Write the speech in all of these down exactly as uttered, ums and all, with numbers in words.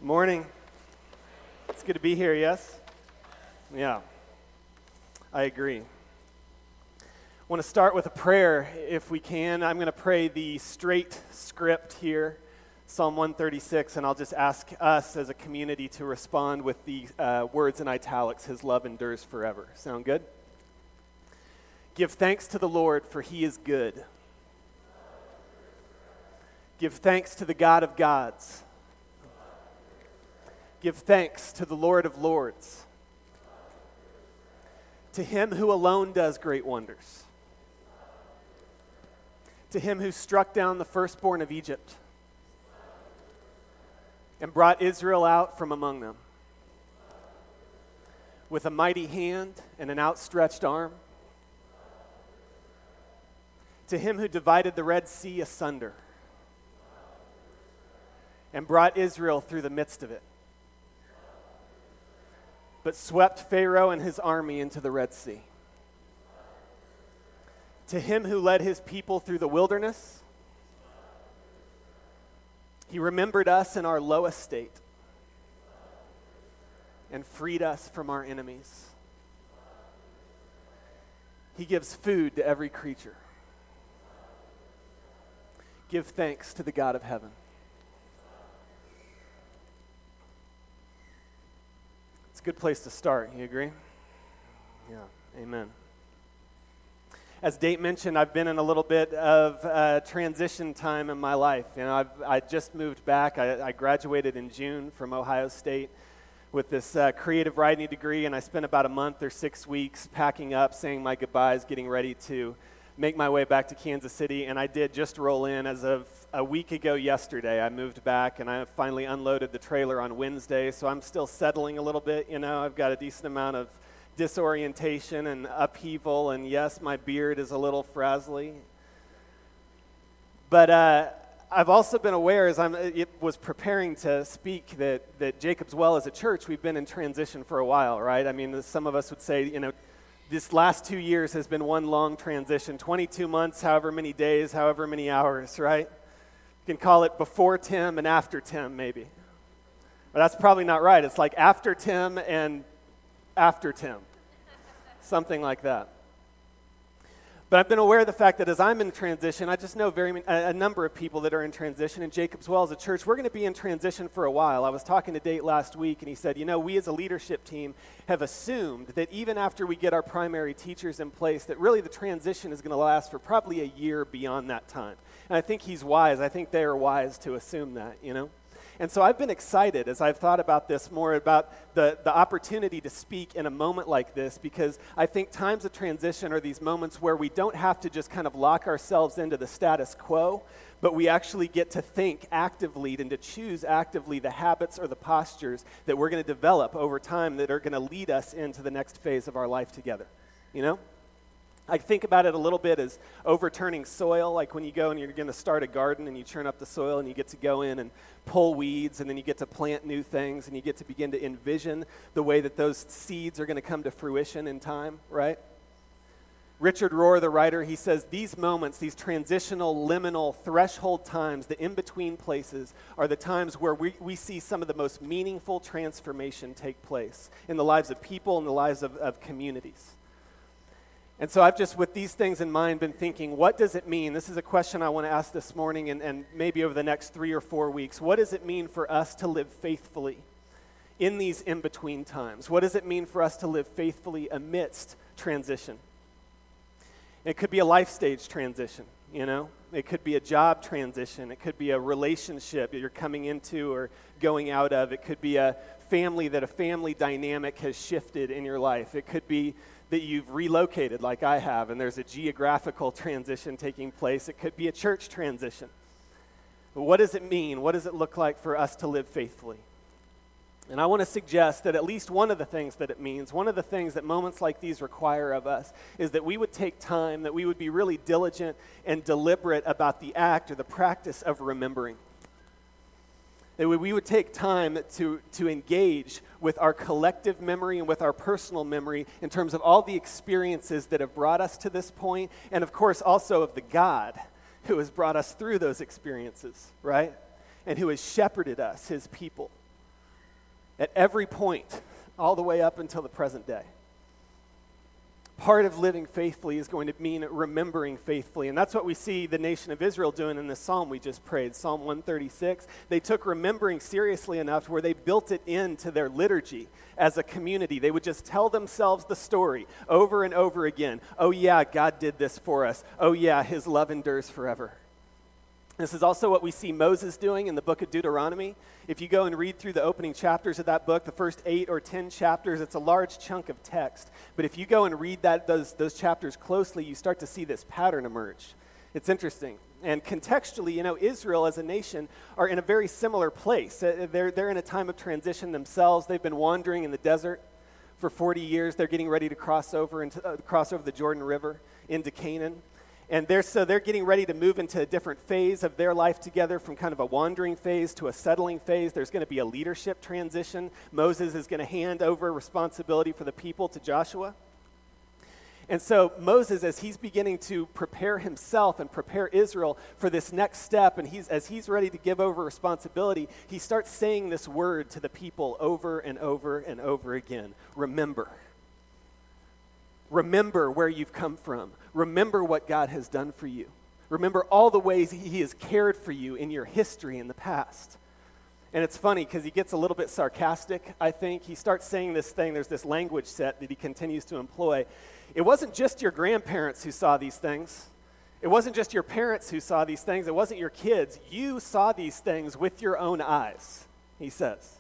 Morning. It's good to be here, yes? Yeah, I agree. I want to start with a prayer, if we can. I'm going to pray the straight script here, Psalm one thirty-six, and I'll just ask us as a community to respond with the uh, words in italics, His love endures forever. Sound good? Give thanks to the Lord, for He is good. Give thanks to the God of gods. Give thanks to the Lord of lords, to Him who alone does great wonders, to Him who struck down the firstborn of Egypt and brought Israel out from among them with a mighty hand and an outstretched arm, to Him who divided the Red Sea asunder and brought Israel through the midst of it, but swept Pharaoh and his army into the Red Sea. To Him who led His people through the wilderness, He remembered us in our low estate and freed us from our enemies. He gives food to every creature. Give thanks to the God of heaven. It's a good place to start. You agree? Yeah. Amen. As Date mentioned, I've been in a little bit of uh, transition time in my life. You know, I've I just moved back. I, I graduated in June from Ohio State with this uh, creative writing degree, and I spent about a month or six weeks packing up, saying my goodbyes, getting ready to make my way back to Kansas City, and I did just roll in as of a week ago yesterday. I moved back, and I finally unloaded the trailer on Wednesday, so I'm still settling a little bit. You know, I've got a decent amount of disorientation and upheaval, and yes, my beard is a little frazzly. But uh, I've also been aware, as I was preparing to speak, that, that Jacob's Well as a church, we've been in transition for a while, right? I mean, some of us would say, you know, this last two years has been one long transition, twenty-two months, however many days, however many hours, right? You can call it before Tim and after Tim, maybe. But that's probably not right. It's like after Tim and after Tim, something like that. But I've been aware of the fact that as I'm in transition, I just know very a, a number of people that are in transition. In Jacob's Well as a church, we're going to be in transition for a while. I was talking to Date last week, and he said, you know, we as a leadership team have assumed that even after we get our primary teachers in place, that really the transition is going to last for probably a year beyond that time. And I think he's wise. I think they are wise to assume that, you know. And so I've been excited as I've thought about this more, about the, the opportunity to speak in a moment like this, because I think times of transition are these moments where we don't have to just kind of lock ourselves into the status quo, but we actually get to think actively and to choose actively the habits or the postures that we're going to develop over time that are going to lead us into the next phase of our life together, you know? I think about it a little bit as overturning soil, like when you go and you're going to start a garden and you churn up the soil and you get to go in and pull weeds, and then you get to plant new things, and you get to begin to envision the way that those seeds are going to come to fruition in time, right? Richard Rohr, the writer, he says, these moments, these transitional, liminal, threshold times, the in-between places, are the times where we, we see some of the most meaningful transformation take place in the lives of people and the lives of, of communities. And so I've just, with these things in mind, been thinking, what does it mean? This is a question I want to ask this morning and, and maybe over the next three or four weeks. What does it mean for us to live faithfully in these in-between times? What does it mean for us to live faithfully amidst transition? It could be a life stage transition, you know? It could be a job transition. It could be a relationship that you're coming into or going out of. It could be a family that a family dynamic has shifted in your life. It could be that you've relocated like I have, and there's a geographical transition taking place. It could be a church transition. But what does it mean? What does it look like for us to live faithfully? And I want to suggest that at least one of the things that it means, one of the things that moments like these require of us, is that we would take time, that we would be really diligent and deliberate about the act or the practice of remembering. That we would take time to, to engage with our collective memory and with our personal memory in terms of all the experiences that have brought us to this point, and of course also of the God who has brought us through those experiences, right? And who has shepherded us, his people, at every point, all the way up until the present day. Part of living faithfully is going to mean remembering faithfully. And that's what we see the nation of Israel doing in this psalm we just prayed, Psalm one thirty-six. They took remembering seriously enough where they built it into their liturgy as a community. They would just tell themselves the story over and over again. Oh yeah, God did this for us. Oh yeah, his love endures forever. This is also what we see Moses doing in the book of Deuteronomy. If you go and read through the opening chapters of that book, the first eight or ten chapters, it's a large chunk of text. But if you go and read that those, those chapters closely, you start to see this pattern emerge. It's interesting. And contextually, you know, Israel as a nation are in a very similar place. They're, they're in a time of transition themselves. They've been wandering in the desert for forty years. They're getting ready to cross over, into, uh, cross over the Jordan River into Canaan. And they're, so they're getting ready to move into a different phase of their life together, from kind of a wandering phase to a settling phase. There's going to be a leadership transition. Moses is going to hand over responsibility for the people to Joshua. And so Moses, as he's beginning to prepare himself and prepare Israel for this next step, and he's as he's ready to give over responsibility, he starts saying this word to the people over and over and over again. Remember. Remember where you've come from. Remember what God has done for you. Remember all the ways he has cared for you in your history in the past. And it's funny because he gets a little bit sarcastic, I think. He starts saying this thing, there's this language set that he continues to employ. It wasn't just your grandparents who saw these things. It wasn't just your parents who saw these things. It wasn't your kids. You saw these things with your own eyes, he says.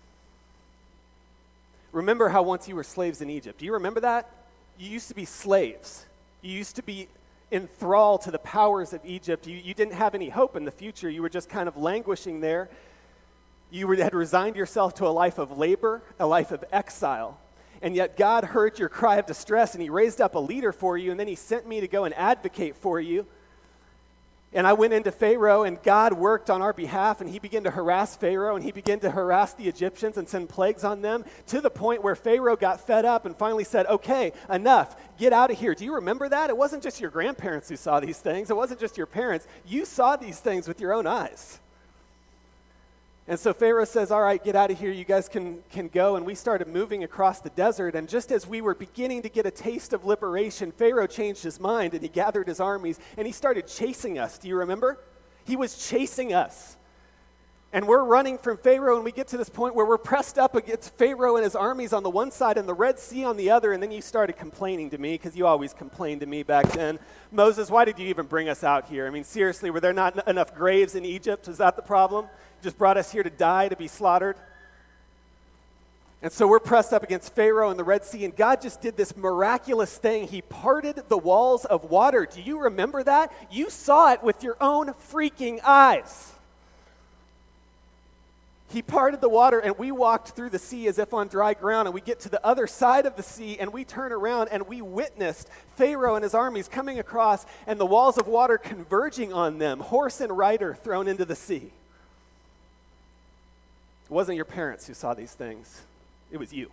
Remember how once you were slaves in Egypt. Do you remember that? You used to be slaves. You used to be enthralled to the powers of Egypt. You, you didn't have any hope in the future. You were just kind of languishing there. You were, had resigned yourself to a life of labor, a life of exile. And yet God heard your cry of distress, and he raised up a leader for you, and then he sent me to go and advocate for you. And I went into Pharaoh, and God worked on our behalf, and he began to harass Pharaoh, and he began to harass the Egyptians and send plagues on them, to the point where Pharaoh got fed up and finally said, okay, enough, get out of here. Do you remember that? It wasn't just your grandparents who saw these things. It wasn't just your parents. You saw these things with your own eyes. And so Pharaoh says, all right, get out of here. You guys can, can go. And we started moving across the desert. And just as we were beginning to get a taste of liberation, Pharaoh changed his mind, and he gathered his armies, and he started chasing us. Do you remember? He was chasing us. And we're running from Pharaoh, and we get to this point where we're pressed up against Pharaoh and his armies on the one side and the Red Sea on the other. And then you started complaining to me, because you always complained to me back then. Moses, why did you even bring us out here? I mean, seriously, were there not n- enough graves in Egypt? Is that the problem? Just brought us here to die, to be slaughtered. And so we're pressed up against Pharaoh and the Red Sea, and God just did this miraculous thing. He parted the walls of water. Do you remember that? You saw it with your own freaking eyes. He parted the water, and we walked through the sea as if on dry ground, and we get to the other side of the sea, and we turn around, and we witnessed Pharaoh and his armies coming across, and the walls of water converging on them, horse and rider thrown into the sea. It wasn't your parents who saw these things. It was you.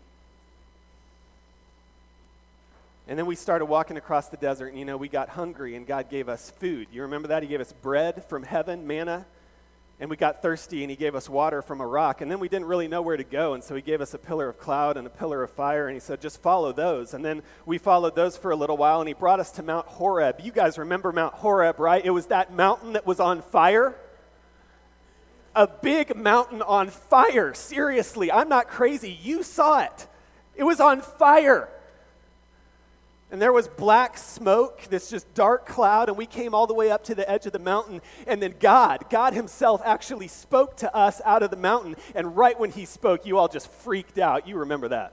And then we started walking across the desert, and, you know, we got hungry, and God gave us food. You remember that? He gave us bread from heaven, manna, and we got thirsty, and he gave us water from a rock. And then we didn't really know where to go, and so he gave us a pillar of cloud and a pillar of fire, and he said, just follow those. And then we followed those for a little while, and he brought us to Mount Horeb. You guys remember Mount Horeb, right? It was that mountain that was on fire. A big mountain on fire. Seriously, I'm not crazy. You saw it. It was on fire. And there was black smoke, this just dark cloud, and we came all the way up to the edge of the mountain. And then God, God himself actually spoke to us out of the mountain. And right when he spoke, you all just freaked out. You remember that.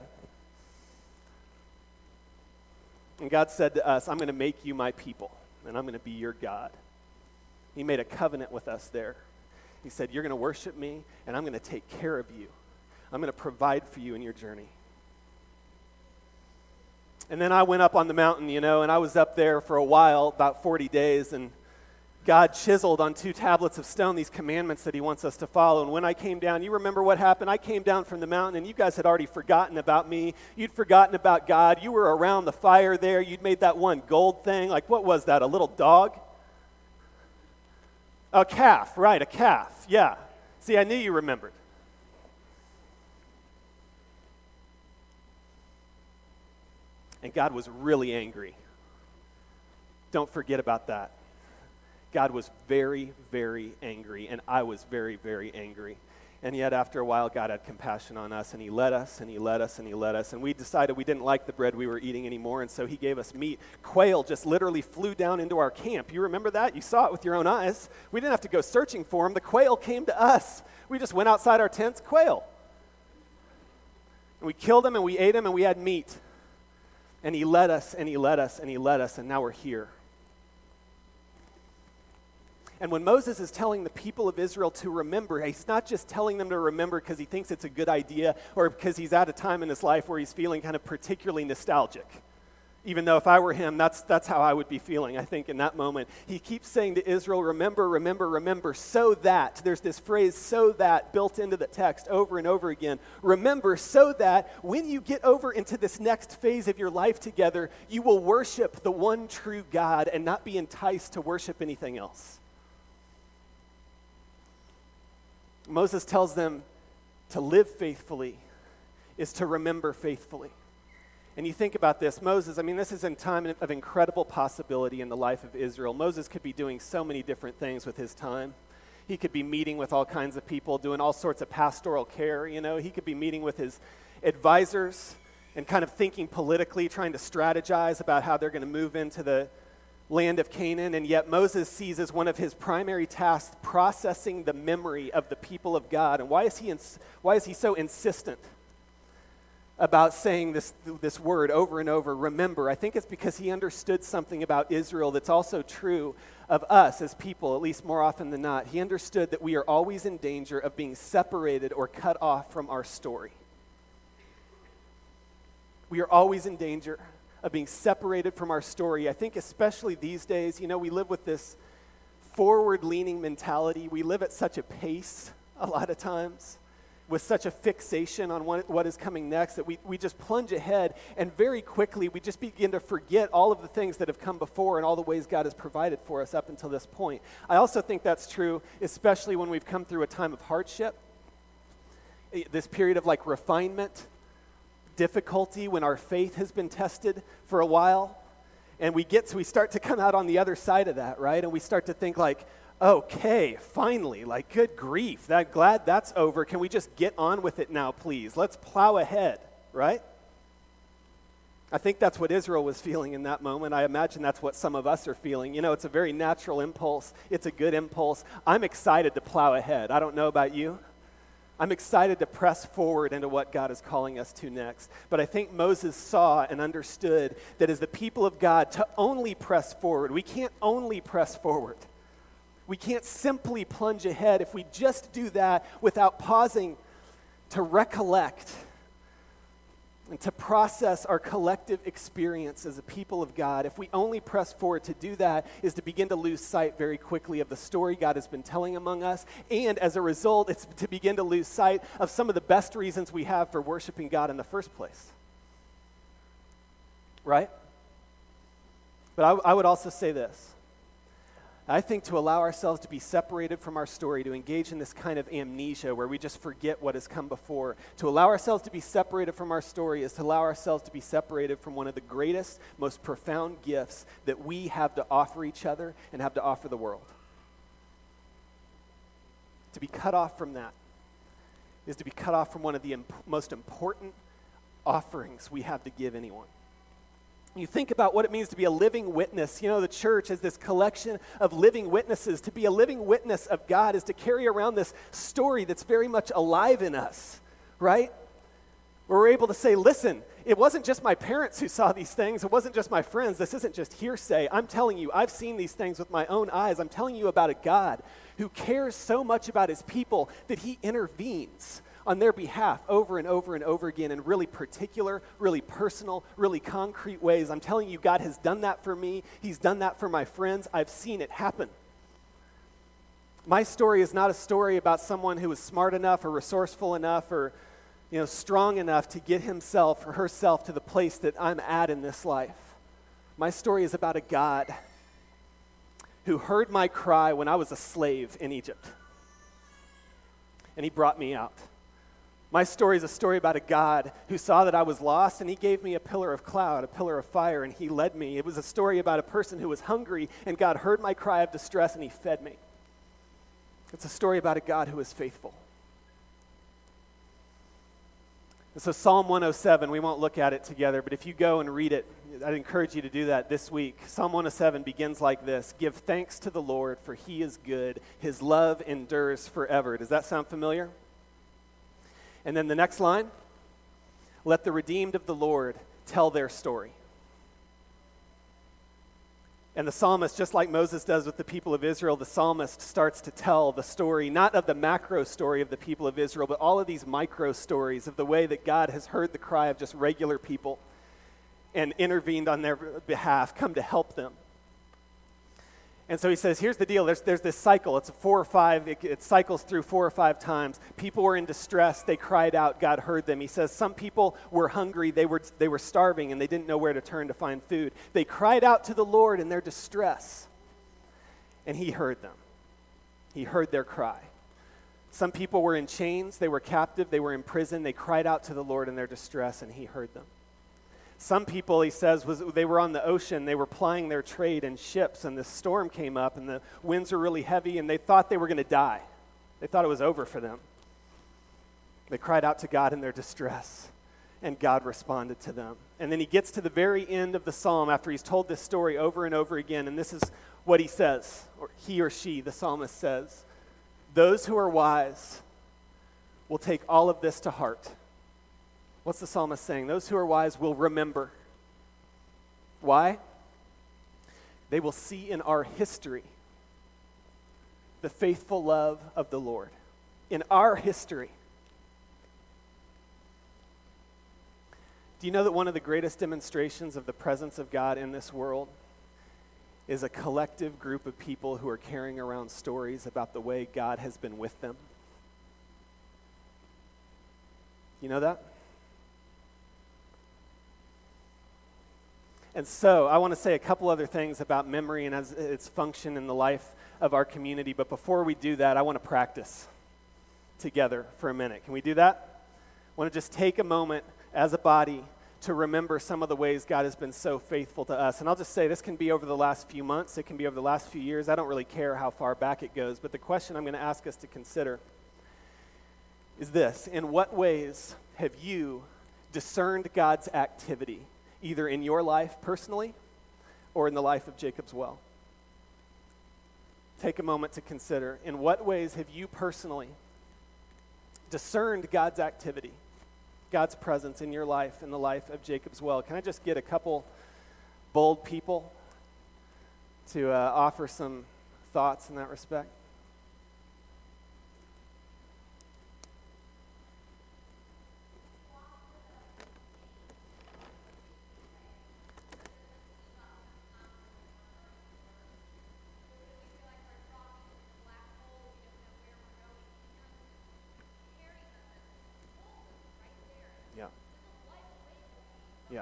And God said to us, I'm going to make you my people, and I'm going to be your God. He made a covenant with us there. He said, you're going to worship me, and I'm going to take care of you. I'm going to provide for you in your journey. And then I went up on the mountain, you know, and I was up there for a while, about forty days, and God chiseled on two tablets of stone these commandments that he wants us to follow. And when I came down, you remember what happened? I came down from the mountain, and you guys had already forgotten about me. You'd forgotten about God. You were around the fire there. You'd made that one gold thing. Like, what was that, a little dog? A calf, right, a calf, yeah. See, I knew you remembered. And God was really angry. Don't forget about that. God was very, very angry, and I was very, very angry. And yet after a while, God had compassion on us, and he led us, and he led us, and he led us. And we decided we didn't like the bread we were eating anymore, and so he gave us meat. Quail just literally flew down into our camp. You remember that? You saw it with your own eyes. We didn't have to go searching for them. The quail came to us. We just went outside our tents, quail. And we killed them, and we ate them, and we had meat. And he led us, and he led us, and he led us, and now we're here. And when Moses is telling the people of Israel to remember, he's not just telling them to remember because he thinks it's a good idea or because he's at a time in his life where he's feeling kind of particularly nostalgic. Even though if I were him, that's, that's how I would be feeling, I think, in that moment. He keeps saying to Israel, remember, remember, remember, so that. There's this phrase, so that, built into the text over and over again. Remember, so that when you get over into this next phase of your life together, you will worship the one true God and not be enticed to worship anything else. Moses tells them to live faithfully is to remember faithfully. And you think about this, Moses, I mean, this is a time of incredible possibility in the life of Israel. Moses could be doing so many different things with his time. He could be meeting with all kinds of people, doing all sorts of pastoral care, you know. He could be meeting with his advisors and kind of thinking politically, trying to strategize about how they're going to move into the land of Canaan, and yet Moses sees as one of his primary tasks processing the memory of the people of God. And why is he ins- why is he so insistent about saying this this word over and over, remember? I think it's because he understood something about Israel that's also true of us as people, at least more often than not. He understood that we are always in danger of being separated or cut off from our story. We are always in danger of being separated from our story. I think especially these days, you know, we live with this forward-leaning mentality. We live at such a pace a lot of times with such a fixation on what, what is coming next that we, we just plunge ahead, and very quickly we just begin to forget all of the things that have come before and all the ways God has provided for us up until this point. I also think that's true, especially when we've come through a time of hardship, this period of like refinement, difficulty, when our faith has been tested for a while, and we get to, we start to come out on the other side of that, right? And we start to think like, okay, finally, like good grief, that glad that's over. Can we just get on with it now, please? Let's plow ahead, right? I think that's what Israel was feeling in that moment. I imagine that's what some of us are feeling. You know, it's a very natural impulse. It's a good impulse. I'm excited to plow ahead. I don't know about you. I'm excited to press forward into what God is calling us to next. But I think Moses saw and understood that as the people of God, to only press forward, we can't only press forward. We can't simply plunge ahead. If we just do that without pausing to recollect and to process our collective experience as a people of God, if we only press forward, to do that is to begin to lose sight very quickly of the story God has been telling among us, and as a result, it's to begin to lose sight of some of the best reasons we have for worshiping God in the first place. Right? But I, I would also say this. I think to allow ourselves to be separated from our story, to engage in this kind of amnesia where we just forget what has come before, to allow ourselves to be separated from our story is to allow ourselves to be separated from one of the greatest, most profound gifts that we have to offer each other and have to offer the world. To be cut off from that is to be cut off from one of the imp- most important offerings we have to give anyone. You think about what it means to be a living witness. You know, the church is this collection of living witnesses. To be a living witness of God is to carry around this story that's very much alive in us, right? Where we're able to say, listen, it wasn't just my parents who saw these things. It wasn't just my friends. This isn't just hearsay. I'm telling you, I've seen these things with my own eyes. I'm telling you about a God who cares so much about his people that he intervenes on their behalf over and over and over again in really particular, really personal, really concrete ways. I'm telling you, God has done that for me. He's done that for my friends. I've seen it happen. My story is not a story about someone who was smart enough or resourceful enough or, you know, strong enough to get himself or herself to the place that I'm at in this life. My story is about a God who heard my cry when I was a slave in Egypt, and he brought me out. My story is a story about a God who saw that I was lost, and he gave me a pillar of cloud, a pillar of fire, and he led me. It was a story about a person who was hungry, and God heard my cry of distress, and he fed me. It's a story about a God who is faithful. And so Psalm one oh seven, we won't look at it together, but if you go and read it, I'd encourage you to do that this week. Psalm one oh seven begins like this: "Give thanks to the Lord, for he is good. His love endures forever." Does that sound familiar? And then the next line, "Let the redeemed of the Lord tell their story." And the psalmist, just like Moses does with the people of Israel, the psalmist starts to tell the story, not of the macro story of the people of Israel, but all of these micro stories of the way that God has heard the cry of just regular people and intervened on their behalf, come to help them. And so he says, here's the deal. There's, there's this cycle. It's a four or five, it, it cycles through four or five times. People were in distress. They cried out. God heard them. He says some people were hungry. They were, they were starving, and they didn't know where to turn to find food. They cried out to the Lord in their distress, and he heard them. He heard their cry. Some people were in chains. They were captive. They were in prison. They cried out to the Lord in their distress, and he heard them. Some people, he says, was they were on the ocean. They were plying their trade in ships, and this storm came up, and the winds were really heavy, and they thought they were going to die. They thought it was over for them. They cried out to God in their distress, and God responded to them. And then he gets to the very end of the psalm after he's told this story over and over again, and this is what he says, or he or she, the psalmist says, "Those who are wise will take all of this to heart." What's the psalmist saying? Those who are wise will remember. Why? They will see in our history the faithful love of the Lord. In our history. Do you know that one of the greatest demonstrations of the presence of God in this world is a collective group of people who are carrying around stories about the way God has been with them? You know that? And so I want to say a couple other things about memory and as its function in the life of our community. But before we do that, I want to practice together for a minute. Can we do that? I want to just take a moment as a body to remember some of the ways God has been so faithful to us. And I'll just say this can be over the last few months. It can be over the last few years. I don't really care how far back it goes. But the question I'm going to ask us to consider is this: in what ways have you discerned God's activity, either in your life personally or in the life of Jacob's Well? Take a moment to consider, in what ways have you personally discerned God's activity, God's presence in your life, in the life of Jacob's Well? Can I just get a couple bold people to uh, offer some thoughts in that respect? Yeah. Yeah.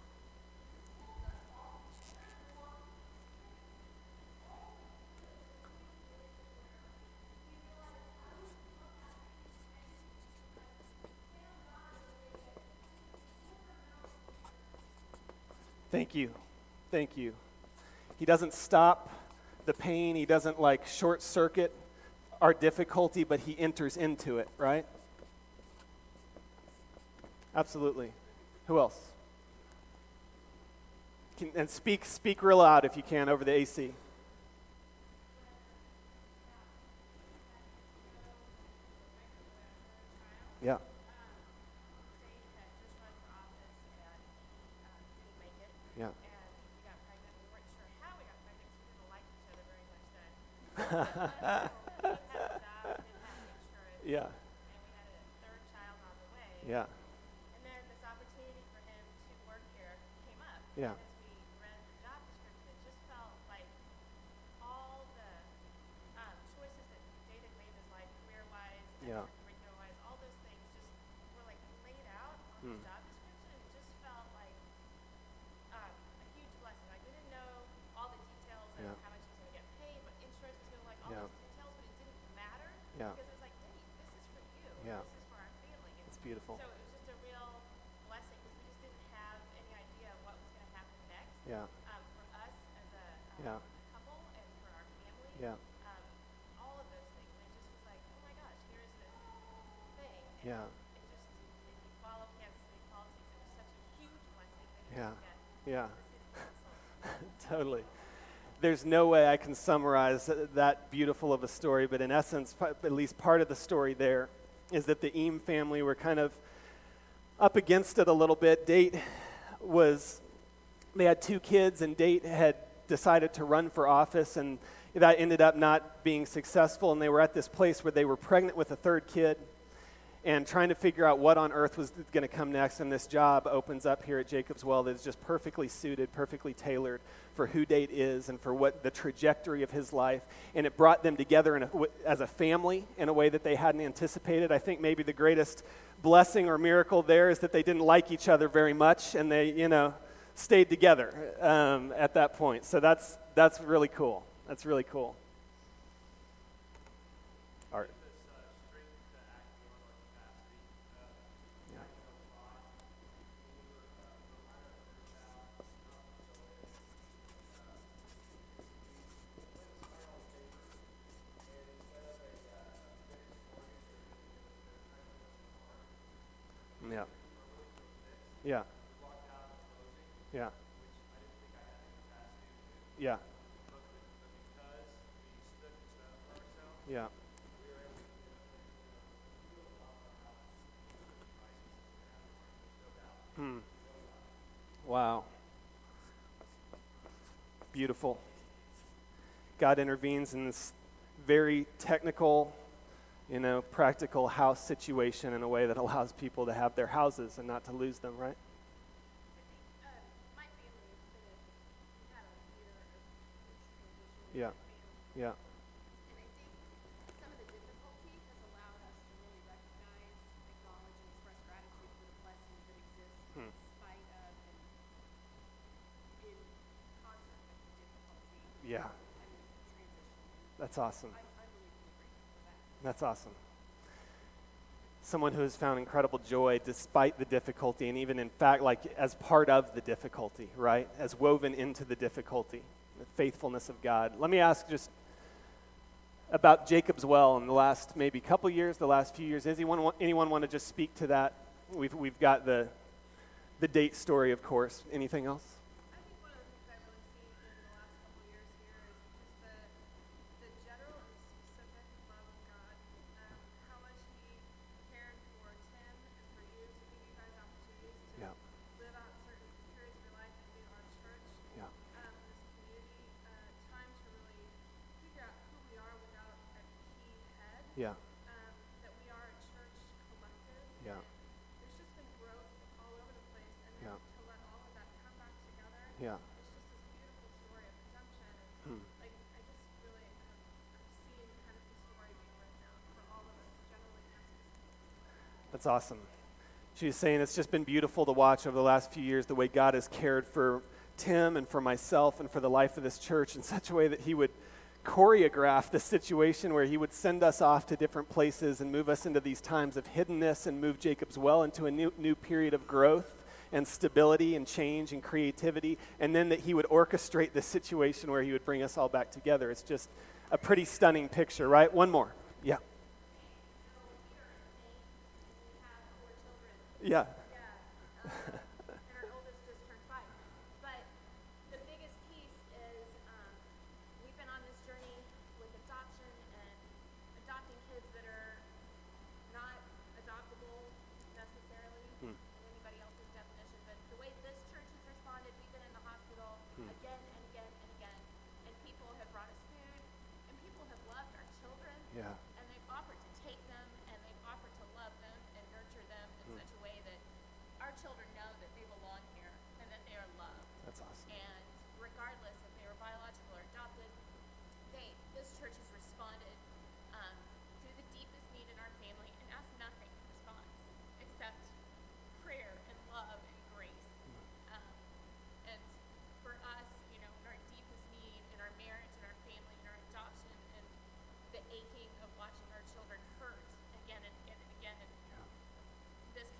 Thank you. Thank you. He doesn't stop the pain. He doesn't like short circuit our difficulty, but he enters into it, right? Absolutely. Who else? Can, and speak speak real loud if you can over the A C. Yeah. Yeah. Yeah. Yeah. Yeah. As we read the job description, it just felt like all the um, choices that David made in his life, career-wise, Yeah. curricular-wise, all those things just were like laid out on Hmm. the job description, and it just felt like um, a huge blessing. Like we didn't know all the details of Yeah. how much he was going to get paid, what insurance was going to, like all Yeah. those details, but it didn't matter Yeah. because it was like, Dave, this is for you. Yeah. This is for our family. And beautiful. So it was just a real blessing because we just didn't have any idea what was going to happen next. Yeah. Um, for us as a um, Yeah. couple and for our family. Yeah. Um, all of those things. And it just was like, oh my gosh, here's this thing. And Yeah. it just, if you follow Kansas City politics, it was such a huge blessing that you Yeah. could get Yeah. the city council. Totally. There's no way I can summarize that beautiful of a story, but in essence, p- at least part of the story there is that the Eames family were kind of up against it a little bit. Date was, they had two kids, and Date had decided to run for office, and that ended up not being successful, and they were at this place where they were pregnant with a third kid and trying to figure out what on earth was going to come next, and this job opens up here at Jacob's Well that is just perfectly suited, perfectly tailored for who Date is and for what the trajectory of his life, and it brought them together in a, as a family in a way that they hadn't anticipated. I think maybe the greatest blessing or miracle there is that they didn't like each other very much, and they, you know, stayed together um, at that point. So that's that's really cool. That's really cool. Art. Yeah. Yeah. Yeah. Yeah. Yeah. Hmm. Wow. Beautiful. God intervenes in this very technical, you know, practical house situation in a way that allows people to have their houses and not to lose them, right? Um, my family has been in, had a year of huge transition. in Yeah. our family. Yeah. And I think some of the difficulty has allowed us to really recognize, acknowledge, and express gratitude for the blessings that exist Hmm. in spite of and in concert with the difficulty Yeah. and transition. That's awesome. I'm unbelievably grateful for that. That's awesome. Someone who has found incredible joy despite the difficulty, and even in fact, like as part of the difficulty, right? As woven into the difficulty, the faithfulness of God. Let me ask just about Jacob's Well in the last maybe couple years, the last few years. Does anyone want, anyone want to just speak to that? We've we've got the the Date story, of course. Anything else? I think one of the things I really see in the last couple of years here is just the the general and specific love of God. Um, how much He cared for Tim and for you to give you guys opportunities to Yeah. live out certain periods of your life and be our church. Yeah. Um, this community, uh, time to really figure out who we are without a key head. Yeah. Um, that we are a church collective. Yeah. And there's just been growth all over the place, and then Yeah. to let all of that come back together. Yeah. It's just this beautiful story of redemption. And Hmm. like I just really have, I'm seeing kind of the story being written out for all of us, generally Kansas. That's awesome. She was saying it's just been beautiful to watch over the last few years the way God has cared for Tim and for myself and for the life of this church in such a way that he would choreograph the situation where he would send us off to different places and move us into these times of hiddenness and move Jacob's Well into a new, new period of growth and stability and change and creativity, and then that he would orchestrate this situation where he would bring us all back together. It's just a pretty stunning picture, right? One more. Yeah. Yeah. Yeah, um, and our oldest just turned five. But the biggest piece is um, we've been on this journey with adoption and adopting kids that are not adoptable necessarily Hmm. in anybody else's definition. But the way this church has responded, we've been in the hospital Hmm. again and again and again, and people have brought us food, and people have loved our children. Yeah. And they've offered to take them, and they've offered to love them and nurture them in Hmm. such a way that our children know that they belong here and that they are loved. That's awesome. And regardless if they were biological or adopted, they this church has responded um, to the deepest need in our family and asked nothing in response except prayer and love and grace. Um, and for us, you know, in our deepest need, in our marriage, in our family, in our adoption, and the aching of watching our children hurt again and again and again, and this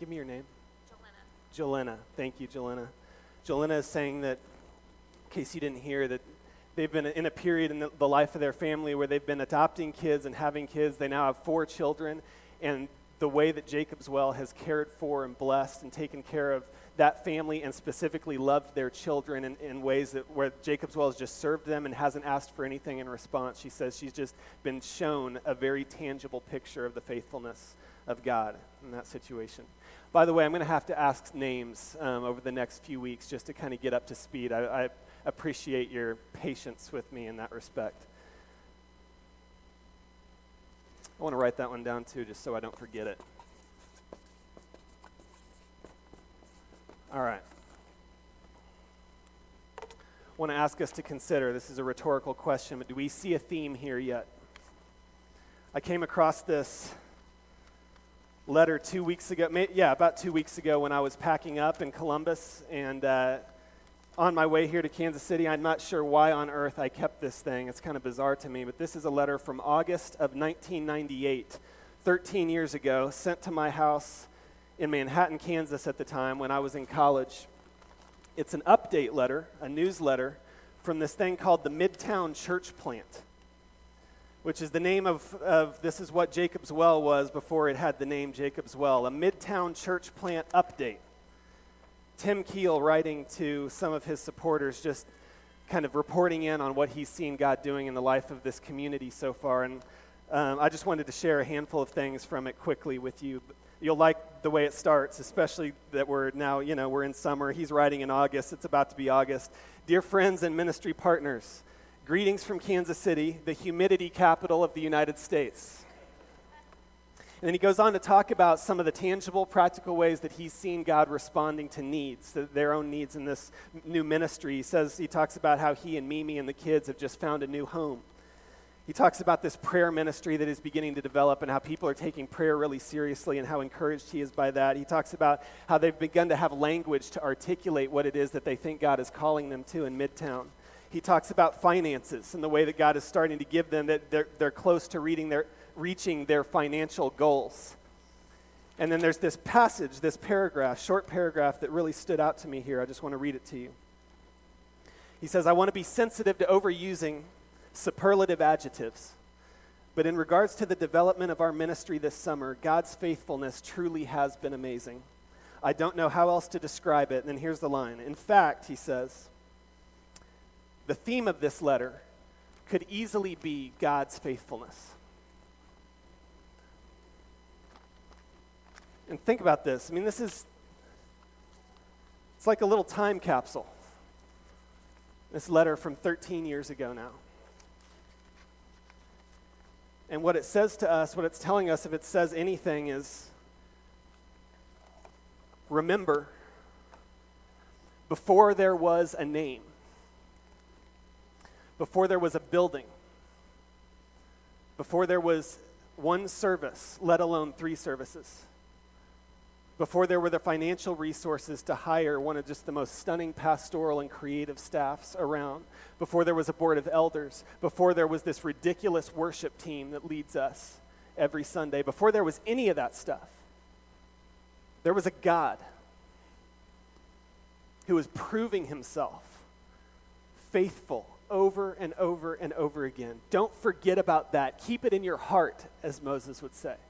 Give me your name. Jelena. Jelena. Thank you, Jelena. Jelena is saying that, in case you didn't hear, that they've been in a period in the, the life of their family where they've been adopting kids and having kids. They now have four children, and the way that Jacob's Well has cared for and blessed and taken care of that family and specifically loved their children in, in ways that where Jacob's Well has just served them and hasn't asked for anything in response. She says she's just been shown a very tangible picture of the faithfulness of God in that situation. By the way, I'm going to have to ask names um, over the next few weeks just to kind of get up to speed. I, I appreciate your patience with me in that respect. I want to write that one down too, just so I don't forget it. All right. I want to ask us to consider, this is a rhetorical question, but do we see a theme here yet? I came across this letter two weeks ago, may, yeah, about two weeks ago when I was packing up in Columbus, and uh, on my way here to Kansas City, I'm not sure why on earth I kept this thing. It's kind of bizarre to me, but this is a letter from August of nineteen ninety-eight, thirteen years ago, sent to my house in Manhattan, Kansas at the time when I was in college. It's an update letter, a newsletter, from this thing called the Midtown Church Plant, which is the name of, of, this is what Jacob's Well was before it had the name Jacob's Well, a Midtown Church Plant update. Tim Keel writing to some of his supporters, just kind of reporting in on what he's seen God doing in the life of this community so far. And um, I just wanted to share a handful of things from it quickly with you. You'll like the way it starts, especially that we're now, you know, we're in summer. He's writing in August. It's about to be August. Dear friends and ministry partners, greetings from Kansas City, the humidity capital of the United States. And then he goes on to talk about some of the tangible, practical ways that he's seen God responding to needs, to their own needs in this new ministry. He says, he talks about how he and Mimi and the kids have just found a new home. He talks about this prayer ministry that is beginning to develop and how people are taking prayer really seriously and how encouraged he is by that. He talks about how they've begun to have language to articulate what it is that they think God is calling them to in Midtown. He talks about finances and the way that God is starting to give them, that they're, they're close to reading their, reaching their financial goals. And then there's this passage, this paragraph, short paragraph that really stood out to me here. I just want to read it to you. He says, I want to be sensitive to overusing superlative adjectives, but in regards to the development of our ministry this summer, God's faithfulness truly has been amazing. I don't know how else to describe it. And then here's the line. In fact, he says, the theme of this letter could easily be God's faithfulness. And think about this. I mean, this is, it's like a little time capsule. This letter from thirteen years ago now. And what it says to us, what it's telling us, if it says anything, is remember, before there was a name, before there was a building, before there was one service, let alone three services, before there were the financial resources to hire one of just the most stunning pastoral and creative staffs around, before there was a board of elders, before there was this ridiculous worship team that leads us every Sunday, before there was any of that stuff, there was a God who was proving himself faithful over and over and over again. Don't forget about that. Keep it in your heart, as Moses would say.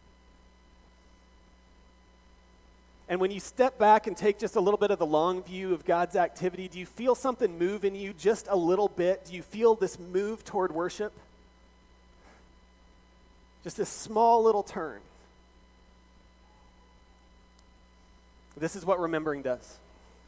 And when you step back and take just a little bit of the long view of God's activity, do you feel something move in you just a little bit? Do you feel this move toward worship? Just this small little turn. This is what remembering does.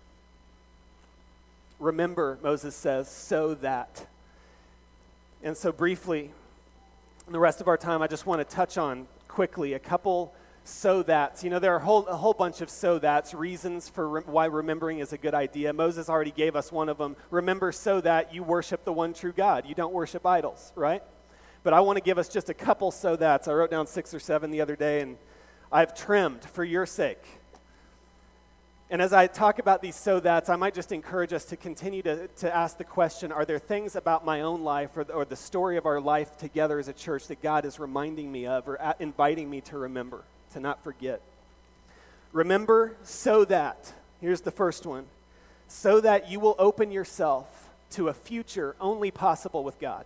Remember, Moses says, so that. And so briefly, in the rest of our time, I just want to touch on quickly a couple so that's. You know, there are a whole, a whole bunch of so that's, reasons for re- why remembering is a good idea. Moses already gave us one of them. Remember so that you worship the one true God. You don't worship idols, right? But I want to give us just a couple so that's. I wrote down six or seven the other day, and I've trimmed for your sake. And as I talk about these so that's, I might just encourage us to continue to, to ask the question, are there things about my own life or the, or the story of our life together as a church that God is reminding me of or at, inviting me to remember, to not forget? Remember, so that, here's the first one, so that you will open yourself to a future only possible with God.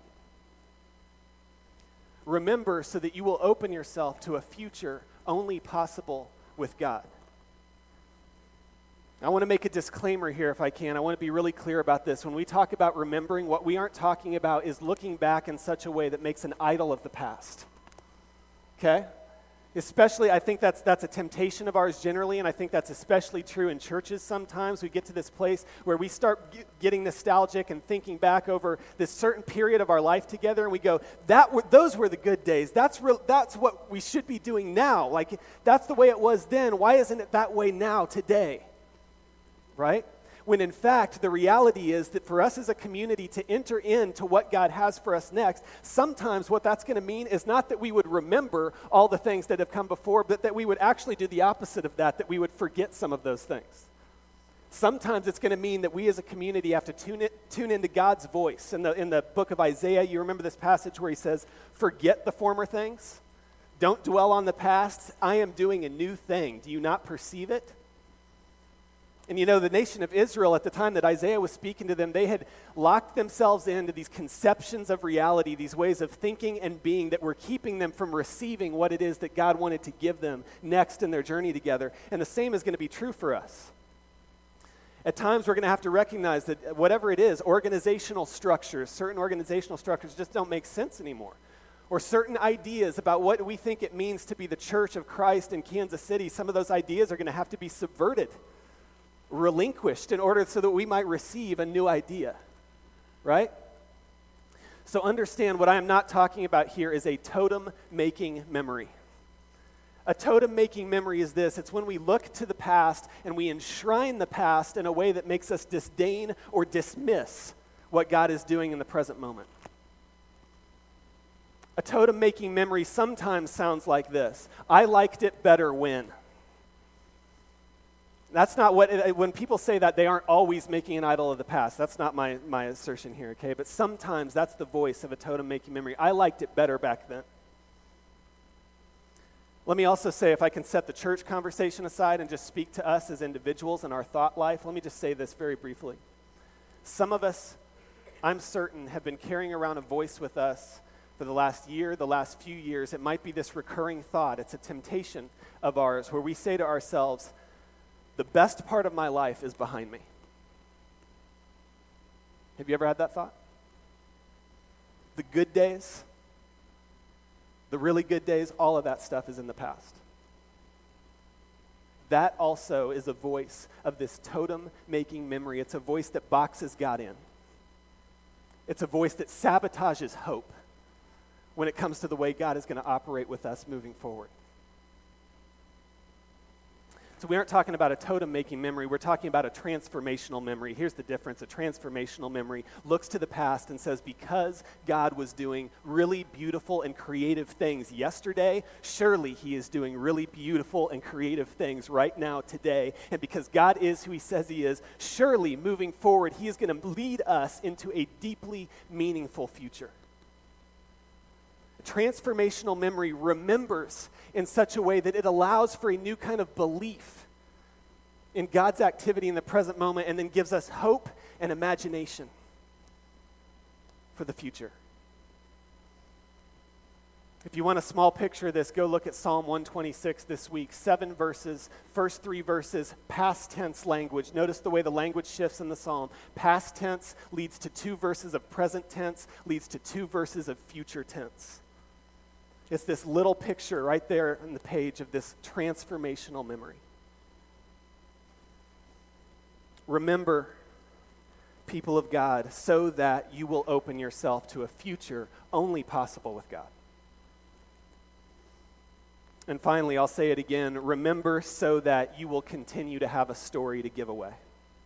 Remember, so that you will open yourself to a future only possible with God. I want to make a disclaimer here if I can. I want to be really clear about this. When we talk about remembering, what we aren't talking about is looking back in such a way that makes an idol of the past. Okay? Especially, I think that's that's a temptation of ours generally, and I think that's especially true in churches sometimes. We get to this place where we start g- getting nostalgic and thinking back over this certain period of our life together, and we go, "That were, those were the good days. That's real, that's what we should be doing now. Like, that's the way it was then. Why isn't it that way now, today?" Right? When in fact, the reality is that for us as a community to enter into what God has for us next, sometimes what that's going to mean is not that we would remember all the things that have come before, but that we would actually do the opposite of that, that we would forget some of those things. Sometimes it's going to mean that we as a community have to tune, it, tune into God's voice. In the, in the book of Isaiah, you remember this passage where he says, "Forget the former things. Don't dwell on the past. I am doing a new thing. Do you not perceive it?" And you know, the nation of Israel at the time that Isaiah was speaking to them, they had locked themselves into these conceptions of reality, these ways of thinking and being that were keeping them from receiving what it is that God wanted to give them next in their journey together. And the same is going to be true for us. At times, we're going to have to recognize that whatever it is, organizational structures, certain organizational structures just don't make sense anymore. Or certain ideas about what we think it means to be the church of Christ in Kansas City, some of those ideas are going to have to be subverted, relinquished in order so that we might receive a new idea, right? So understand what I am not talking about here is a totem-making memory. A totem-making memory is this. It's when we look to the past and we enshrine the past in a way that makes us disdain or dismiss what God is doing in the present moment. A totem-making memory sometimes sounds like this: "I liked it better when." That's not what, it, when people say that, they aren't always making an idol of the past. That's not my, my assertion here, okay? But sometimes that's the voice of a totem-making memory. I liked it better back then. Let me also say, if I can set the church conversation aside and just speak to us as individuals and our thought life, let me just say this very briefly. Some of us, I'm certain, have been carrying around a voice with us for the last year, the last few years. It might be this recurring thought. It's a temptation of ours where we say to ourselves, "The best part of my life is behind me." Have you ever had that thought? The good days, the really good days, all of that stuff is in the past. That also is a voice of this totem-making memory. It's a voice that boxes God in. It's a voice that sabotages hope when it comes to the way God is going to operate with us moving forward. So we aren't talking about a totem-making memory. We're talking about a transformational memory. Here's the difference. A transformational memory looks to the past and says, because God was doing really beautiful and creative things yesterday, surely he is doing really beautiful and creative things right now, today. And because God is who he says he is, surely moving forward, he is going to lead us into a deeply meaningful future. Transformational memory remembers in such a way that it allows for a new kind of belief in God's activity in the present moment, and then gives us hope and imagination for the future. If you want a small picture of this, go look at Psalm one twenty-six this week. Seven verses, first three verses, past tense language. Notice the way the language shifts in the psalm. Past tense leads to two verses of present tense, leads to two verses of future tense. It's this little picture right there on the page of this transformational memory. Remember, people of God, so that you will open yourself to a future only possible with God. And finally, I'll say it again, remember so that you will continue to have a story to give away.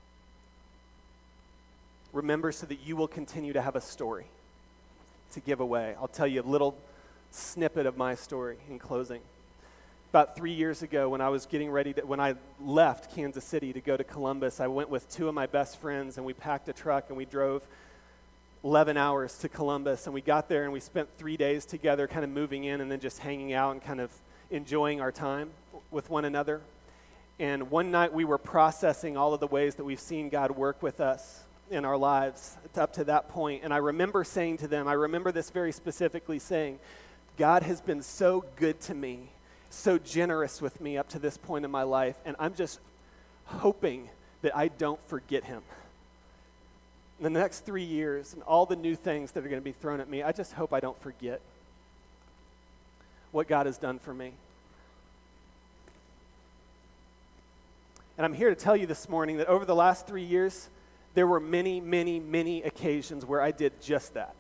Remember so that you will continue to have a story to give away. I'll tell you a little snippet of my story in closing. About three years ago, when I was getting ready to, when I left Kansas City to go to Columbus, I went with two of my best friends, and we packed a truck, and we drove eleven hours to Columbus, and we got there, and we spent three days together kind of moving in and then just hanging out and kind of enjoying our time with one another. And one night we were processing all of the ways that we've seen God work with us in our lives up to that point. And I remember saying to them, I remember this very specifically saying, God has been so good to me, so generous with me up to this point in my life, and I'm just hoping that I don't forget him. In the next three years and all the new things that are going to be thrown at me, I just hope I don't forget what God has done for me. And I'm here to tell you this morning that over the last three years, there were many, many, many occasions where I did just that.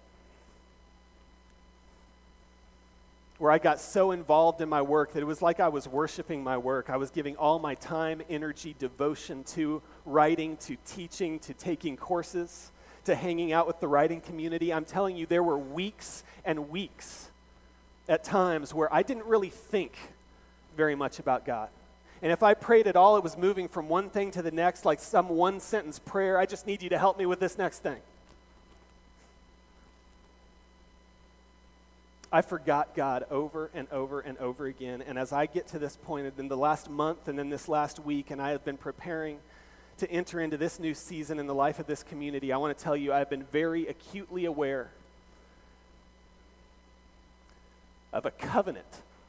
Where I got so involved in my work that it was like I was worshiping my work. I was giving all my time, energy, devotion to writing, to teaching, to taking courses, to hanging out with the writing community. I'm telling you, there were weeks and weeks at times where I didn't really think very much about God. And if I prayed at all, it was moving from one thing to the next, like some one-sentence prayer. I just need you to help me with this next thing. I forgot God over and over and over again. And as I get to this point in the last month and then this last week, and I have been preparing to enter into this new season in the life of this community, I want to tell you I've been very acutely aware of a covenant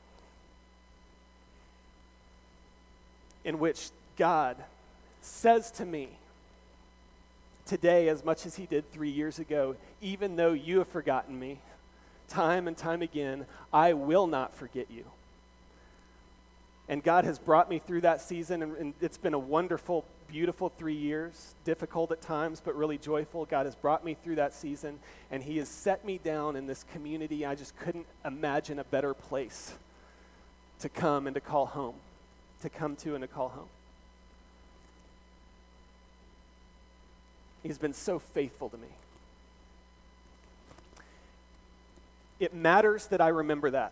in which God says to me today, as much as he did three years ago, even though you have forgotten me, time and time again, I will not forget you. And God has brought me through that season, and, and it's been a wonderful, beautiful three years, difficult at times, but really joyful. God has brought me through that season, and he has set me down in this community. I just couldn't imagine a better place to come and to call home, to come to and to call home. He's been so faithful to me. It matters that I remember that.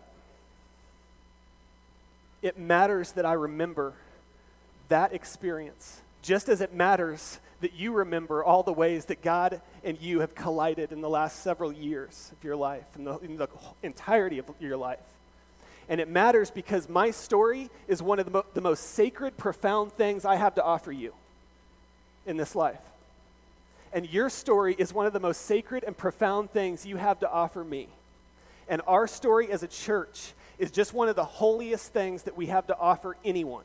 It matters that I remember that experience, just as it matters that you remember all the ways that God and you have collided in the last several years of your life, in the, in the entirety of your life. And it matters because my story is one of the, mo- the most sacred, profound things I have to offer you in this life. And your story is one of the most sacred and profound things you have to offer me. And our story as a church is just one of the holiest things that we have to offer anyone.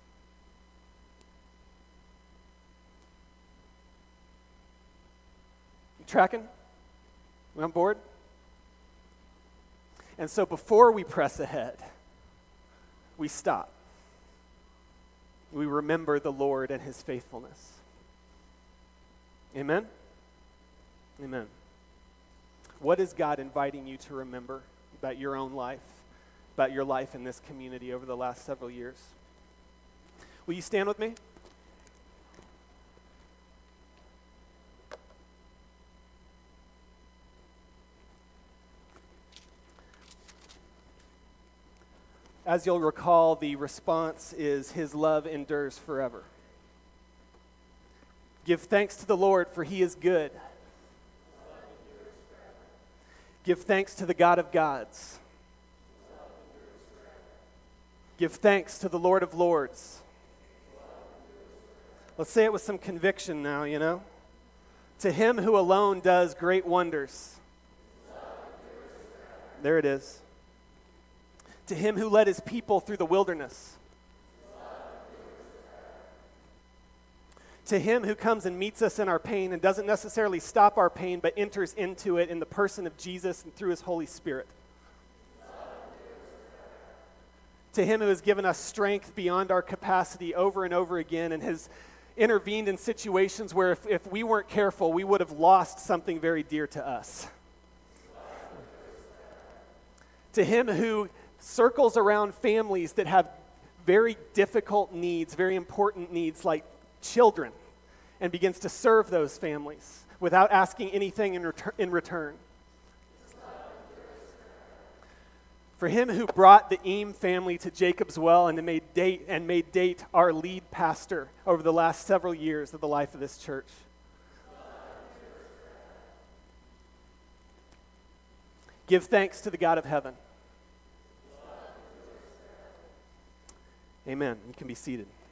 You tracking? We on board? And so before we press ahead, we stop. We remember the Lord and his faithfulness. Amen? Amen. What is God inviting you to remember about your own life, about your life in this community over the last several years? Will you stand with me? As you'll recall, the response is, his love endures forever. Give thanks to the Lord, for he is good. Give thanks to the God of gods. Give thanks to the Lord of lords. Let's say it with some conviction now, you know. To him who alone does great wonders. There it is. To him who led his people through the wilderness. To him who comes and meets us in our pain and doesn't necessarily stop our pain, but enters into it in the person of Jesus and through his Holy Spirit. To him who has given us strength beyond our capacity over and over again and has intervened in situations where if, if we weren't careful, we would have lost something very dear to us. To him who circles around families that have very difficult needs, very important needs like children, and begins to serve those families without asking anything in, retur- in return. For him who brought the Eam family to Jacob's Well and made date and made date our lead pastor over the last several years of the life of this church. Give thanks to the God of heaven. Amen. You can be seated.